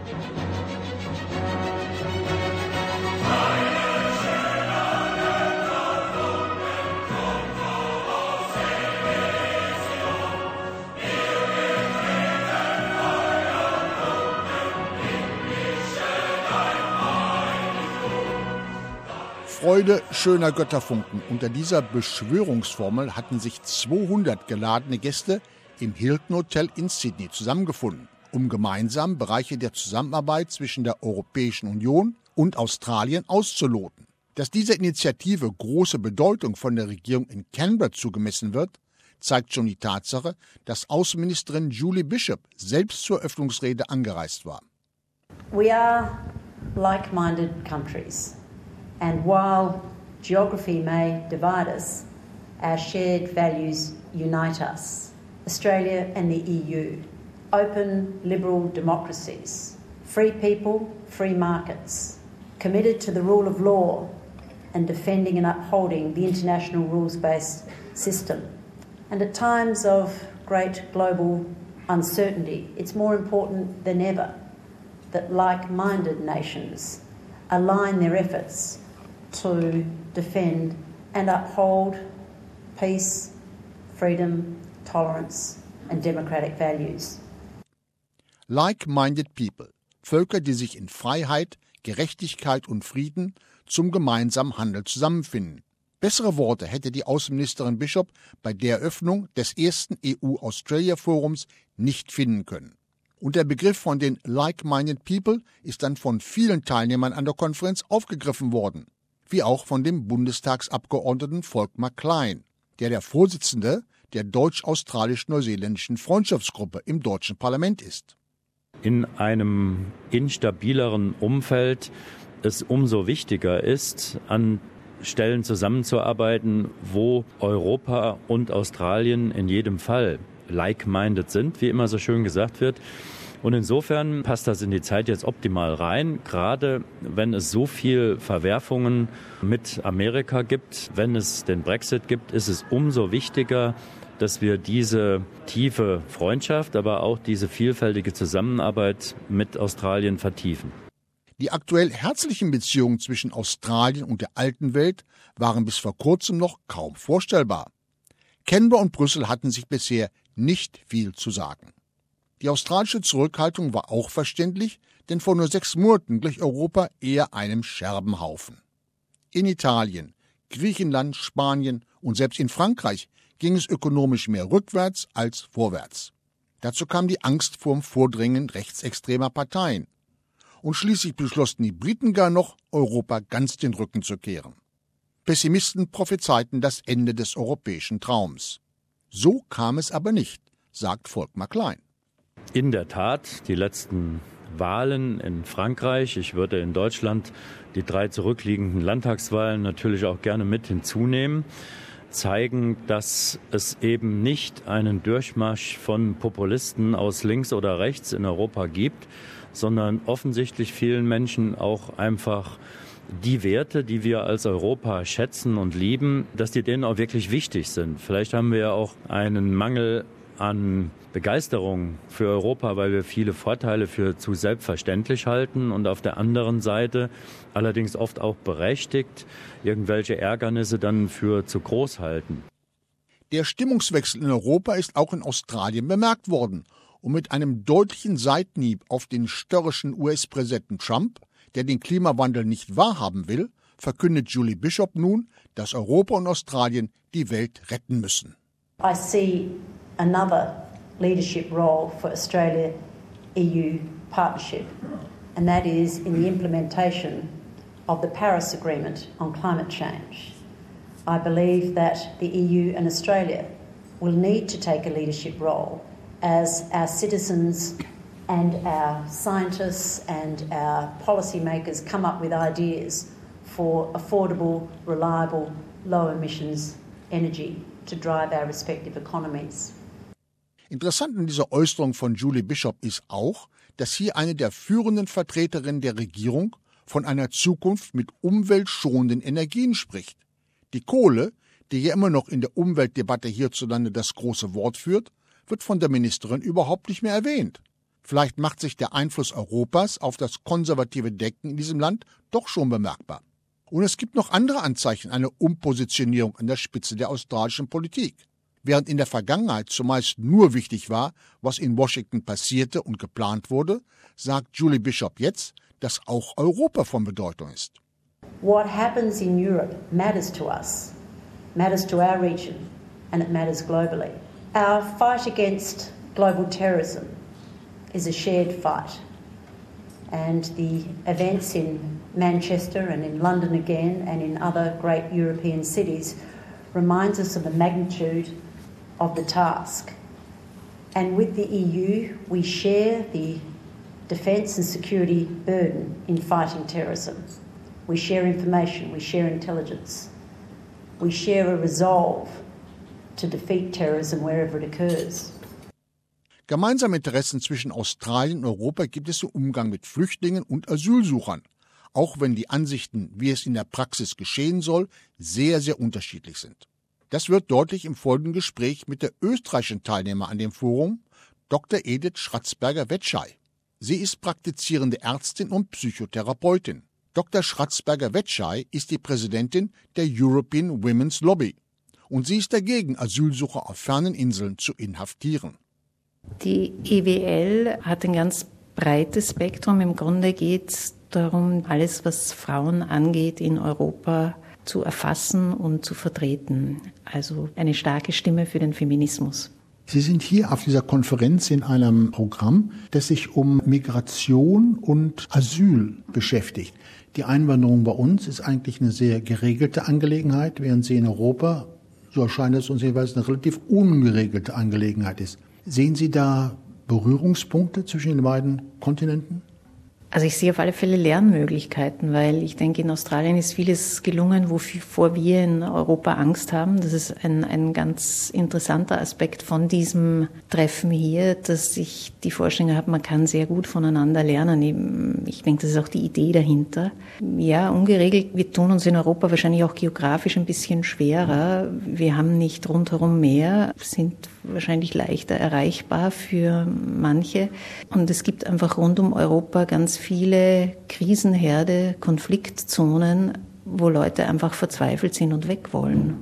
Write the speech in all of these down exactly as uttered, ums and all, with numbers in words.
Freude schöner Götterfunken. Unter dieser Beschwörungsformel hatten sich zweihundert geladene Gäste im Hilton Hotel in Sydney zusammengefunden, um gemeinsam Bereiche der Zusammenarbeit zwischen der Europäischen Union und Australien auszuloten. Dass dieser Initiative große Bedeutung von der Regierung in Canberra zugemessen wird, zeigt schon die Tatsache, dass Außenministerin Julie Bishop selbst zur Eröffnungsrede angereist war. We are like-minded countries. And while geography may divide us, our shared values unite us. Australia and the E U, open, liberal democracies, free people, free markets, committed to the rule of law and defending and upholding the international rules-based system. And at times of great global uncertainty, it's more important than ever that like-minded nations align their efforts to defend and uphold peace, freedom, tolerance and democratic values. Like-minded people, Völker, die sich in Freiheit, Gerechtigkeit und Frieden zum gemeinsamen Handel zusammenfinden. Bessere Worte hätte die Außenministerin Bishop bei der Eröffnung des ersten E U-Australia-Forums nicht finden können. Und der Begriff von den Like-minded people ist dann von vielen Teilnehmern an der Konferenz aufgegriffen worden, wie auch von dem Bundestagsabgeordneten Volkmar Klein, der der Vorsitzende der deutsch-australisch-neuseeländischen Freundschaftsgruppe im deutschen Parlament ist. In einem instabileren Umfeld es umso wichtiger ist, an Stellen zusammenzuarbeiten, wo Europa und Australien in jedem Fall like-minded sind, wie immer so schön gesagt wird. Und insofern passt das in die Zeit jetzt optimal rein, gerade wenn es so viel Verwerfungen mit Amerika gibt. Wenn es den Brexit gibt, ist es umso wichtiger, dass wir diese tiefe Freundschaft, aber auch diese vielfältige Zusammenarbeit mit Australien vertiefen. Die aktuell herzlichen Beziehungen zwischen Australien und der alten Welt waren bis vor kurzem noch kaum vorstellbar. Canberra und Brüssel hatten sich bisher nicht viel zu sagen. Die australische Zurückhaltung war auch verständlich, denn vor nur sechs Monaten glich Europa eher einem Scherbenhaufen. In Italien, Griechenland, Spanien und selbst in Frankreich ging es ökonomisch mehr rückwärts als vorwärts. Dazu kam die Angst vorm Vordringen rechtsextremer Parteien. Und schließlich beschlossen die Briten gar noch, Europa ganz den Rücken zu kehren. Pessimisten prophezeiten das Ende des europäischen Traums. So kam es aber nicht, sagt Volkmar Klein. In der Tat, die letzten Wahlen in Frankreich, ich würde in Deutschland die drei zurückliegenden Landtagswahlen natürlich auch gerne mit hinzunehmen, zeigen, dass es eben nicht einen Durchmarsch von Populisten aus links oder rechts in Europa gibt, sondern offensichtlich vielen Menschen auch einfach die Werte, die wir als Europa schätzen und lieben, dass die denen auch wirklich wichtig sind. Vielleicht haben wir ja auch einen Mangel an Begeisterung für Europa, weil wir viele Vorteile für zu selbstverständlich halten und auf der anderen Seite allerdings oft auch berechtigt irgendwelche Ärgernisse dann für zu groß halten. Der Stimmungswechsel in Europa ist auch in Australien bemerkt worden und mit einem deutlichen Seitenhieb auf den störrischen U S-Präsidenten Trump, der den Klimawandel nicht wahrhaben will, verkündet Julie Bishop nun, dass Europa und Australien die Welt retten müssen. I see another leadership role for Australia-E U partnership, and that is in the implementation of the Paris Agreement on climate change. I believe that the E U and Australia will need to take a leadership role as our citizens and our scientists and our policymakers come up with ideas for affordable, reliable, low-emissions energy to drive our respective economies. Interessant in dieser Äußerung von Julie Bishop ist auch, dass hier eine der führenden Vertreterinnen der Regierung von einer Zukunft mit umweltschonenden Energien spricht. Die Kohle, die ja immer noch in der Umweltdebatte hierzulande das große Wort führt, wird von der Ministerin überhaupt nicht mehr erwähnt. Vielleicht macht sich der Einfluss Europas auf das konservative Denken in diesem Land doch schon bemerkbar. Und es gibt noch andere Anzeichen einer Umpositionierung an der Spitze der australischen Politik. Während in der Vergangenheit zumeist nur wichtig war, was in Washington passierte und geplant wurde, sagt Julie Bishop jetzt, dass auch Europa von Bedeutung ist. What happens in Europe matters to us, matters to our region, and it matters globally. Our fight against global terrorism is a shared fight. And the events in Manchester and in London again and in other great European cities reminds us of the magnitude of the task. And with the E U, we share the defence and security burden in fighting terrorism. We share information, we share intelligence. We share a resolve to defeat terrorism wherever it occurs. Gemeinsame Interessen zwischen Australien und Europa gibt es im Umgang mit Flüchtlingen und Asylsuchern, auch wenn die Ansichten, wie es in der Praxis geschehen soll, sehr, sehr unterschiedlich sind. Das wird deutlich im folgenden Gespräch mit der österreichischen Teilnehmer an dem Forum, Doktor Edith Schratzberger-Wetschei. Sie ist praktizierende Ärztin und Psychotherapeutin. Doktor Schratzberger-Wetschei ist die Präsidentin der European Women's Lobby und sie ist dagegen, Asylsucher auf fernen Inseln zu inhaftieren. Die E W L hat ein ganz breites Spektrum. Im Grunde geht es darum, alles, was Frauen angeht, in Europa zu erfassen und zu vertreten. Also eine starke Stimme für den Feminismus. Sie sind hier auf dieser Konferenz in einem Programm, das sich um Migration und Asyl beschäftigt. Die Einwanderung bei uns ist eigentlich eine sehr geregelte Angelegenheit, während sie in Europa, so erscheint es uns jeweils, eine relativ ungeregelte Angelegenheit ist. Sehen Sie da Berührungspunkte zwischen den beiden Kontinenten? Also ich sehe auf alle Fälle Lernmöglichkeiten, weil ich denke, in Australien ist vieles gelungen, wovor wir in Europa Angst haben. Das ist ein, ein ganz interessanter Aspekt von diesem Treffen hier, dass ich die Vorstellung habe, man kann sehr gut voneinander lernen. Ich denke, das ist auch die Idee dahinter. Ja, ungeregelt, wir tun uns in Europa wahrscheinlich auch geografisch ein bisschen schwerer. Wir haben nicht rundherum Meer, sind wahrscheinlich leichter erreichbar für manche. Und es gibt einfach rund um Europa ganz viele Krisenherde, Konfliktzonen, wo Leute einfach verzweifelt sind und weg wollen.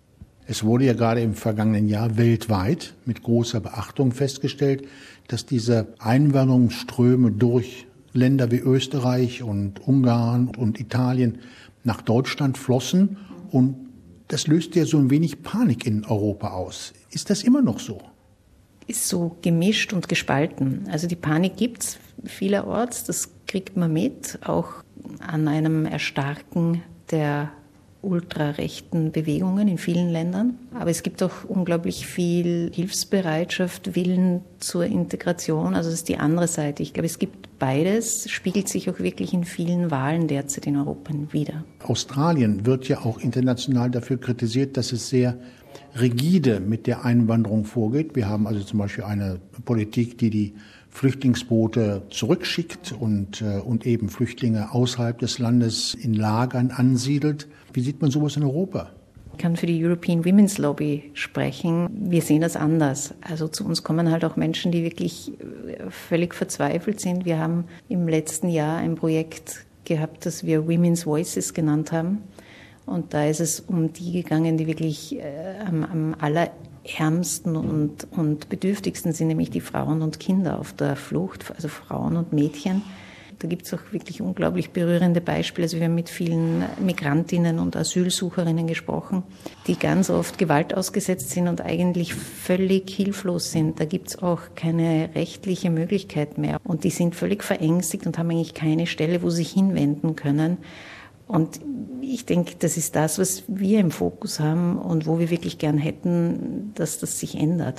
Es wurde ja gerade im vergangenen Jahr weltweit mit großer Beachtung festgestellt, dass diese Einwanderungsströme durch Länder wie Österreich und Ungarn und Italien nach Deutschland flossen. Und das löste ja so ein wenig Panik in Europa aus. Ist das immer noch so? Ist so gemischt und gespalten. Also die Panik gibt's vielerorts, das kriegt man mit, auch an einem Erstarken der ultrarechten Bewegungen in vielen Ländern. Aber es gibt auch unglaublich viel Hilfsbereitschaft, Willen zur Integration. Also das ist die andere Seite. Ich glaube, es gibt beides, spiegelt sich auch wirklich in vielen Wahlen derzeit in Europa wider. Australien wird ja auch international dafür kritisiert, dass es sehr rigide mit der Einwanderung vorgeht. Wir haben also zum Beispiel eine Politik, die die Flüchtlingsboote zurückschickt und, äh, und eben Flüchtlinge außerhalb des Landes in Lagern ansiedelt. Wie sieht man sowas in Europa? Ich kann für die European Women's Lobby sprechen. Wir sehen das anders. Also zu uns kommen halt auch Menschen, die wirklich völlig verzweifelt sind. Wir haben im letzten Jahr ein Projekt gehabt, das wir Women's Voices genannt haben. Und da ist es um die gegangen, die wirklich äh, am, am allerärmsten und, und bedürftigsten sind, nämlich die Frauen und Kinder auf der Flucht, also Frauen und Mädchen. Da gibt es auch wirklich unglaublich berührende Beispiele. Also wir haben mit vielen Migrantinnen und Asylsucherinnen gesprochen, die ganz oft Gewalt ausgesetzt sind und eigentlich völlig hilflos sind. Da gibt es auch keine rechtliche Möglichkeit mehr. Und die sind völlig verängstigt und haben eigentlich keine Stelle, wo sie sich hinwenden können. Und ich denke, das ist das, was wir im Fokus haben und wo wir wirklich gern hätten, dass das sich ändert.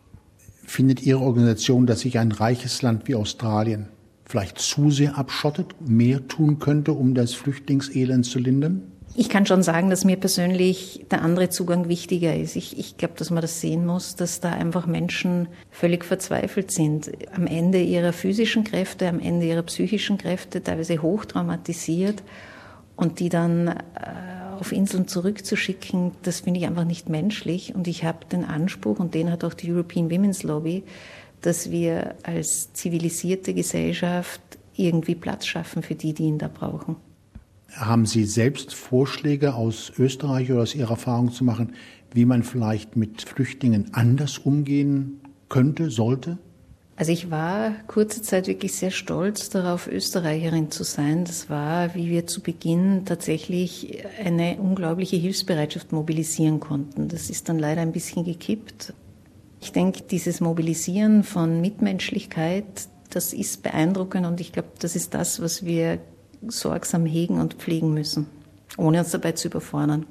Findet Ihre Organisation, dass sich ein reiches Land wie Australien vielleicht zu sehr abschottet, mehr tun könnte, um das Flüchtlingselend zu lindern? Ich kann schon sagen, dass mir persönlich der andere Zugang wichtiger ist. Ich, ich glaube, dass man das sehen muss, dass da einfach Menschen völlig verzweifelt sind. Am Ende ihrer physischen Kräfte, am Ende ihrer psychischen Kräfte, teilweise hochtraumatisiert. Und die dann äh, auf Inseln zurückzuschicken, das finde ich einfach nicht menschlich. Und ich habe den Anspruch, und den hat auch die European Women's Lobby, dass wir als zivilisierte Gesellschaft irgendwie Platz schaffen für die, die ihn da brauchen. Haben Sie selbst Vorschläge aus Österreich oder aus Ihrer Erfahrung zu machen, wie man vielleicht mit Flüchtlingen anders umgehen könnte, sollte? Also ich war kurze Zeit wirklich sehr stolz darauf, Österreicherin zu sein. Das war, wie wir zu Beginn tatsächlich eine unglaubliche Hilfsbereitschaft mobilisieren konnten. Das ist dann leider ein bisschen gekippt. Ich denke, dieses Mobilisieren von Mitmenschlichkeit, das ist beeindruckend und ich glaube, das ist das, was wir sorgsam hegen und pflegen müssen, ohne uns dabei zu überfordern.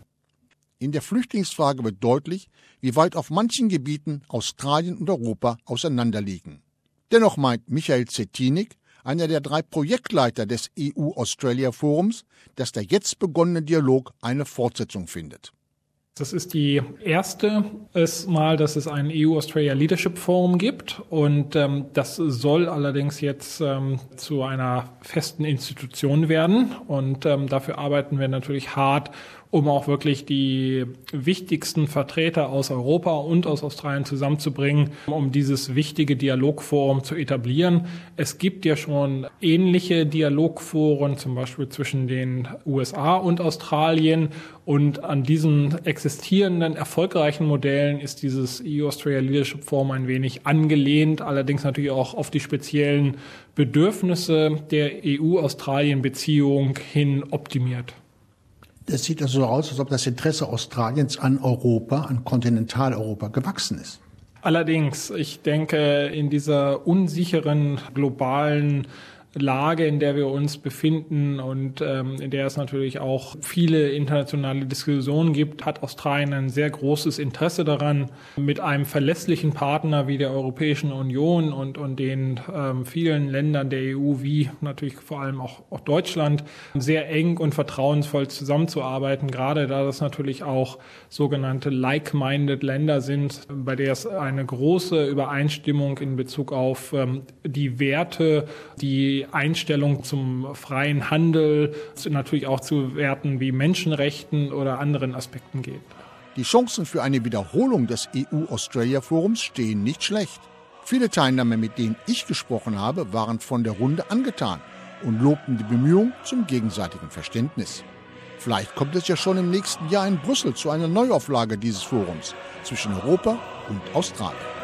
In der Flüchtlingsfrage wird deutlich, wie weit auf manchen Gebieten Australien und Europa auseinanderliegen. Dennoch meint Michael Zetinik, einer der drei Projektleiter des E U-Australia-Forums, dass der jetzt begonnene Dialog eine Fortsetzung findet. Das ist die erste Mal, dass es ein E U-Australia Leadership Forum gibt und ähm, das soll allerdings jetzt ähm, zu einer festen Institution werden und ähm, dafür arbeiten wir natürlich hart, um auch wirklich die wichtigsten Vertreter aus Europa und aus Australien zusammenzubringen, um dieses wichtige Dialogforum zu etablieren. Es gibt ja schon ähnliche Dialogforen, zum Beispiel zwischen den U S A und Australien. Und an diesen existierenden, erfolgreichen Modellen ist dieses E U-Australia Leadership Forum ein wenig angelehnt, allerdings natürlich auch auf die speziellen Bedürfnisse der E U-Australien-Beziehung hin optimiert. Es sieht also so aus, als ob das Interesse Australiens an Europa, an Kontinentaleuropa gewachsen ist. Allerdings, ich denke, in dieser unsicheren globalen Lage, in der wir uns befinden und ähm, in der es natürlich auch viele internationale Diskussionen gibt, hat Australien ein sehr großes Interesse daran, mit einem verlässlichen Partner wie der Europäischen Union und, und den ähm, vielen Ländern der E U, wie natürlich vor allem auch, auch Deutschland, sehr eng und vertrauensvoll zusammenzuarbeiten, gerade da das natürlich auch sogenannte like-minded Länder sind, bei der es eine große Übereinstimmung in Bezug auf ähm, die Werte, die Einstellung zum freien Handel, natürlich auch zu Werten wie Menschenrechten oder anderen Aspekten geht. Die Chancen für eine Wiederholung des E U-Australia-Forums stehen nicht schlecht. Viele Teilnehmer, mit denen ich gesprochen habe, waren von der Runde angetan und lobten die Bemühungen zum gegenseitigen Verständnis. Vielleicht kommt es ja schon im nächsten Jahr in Brüssel zu einer Neuauflage dieses Forums zwischen Europa und Australien.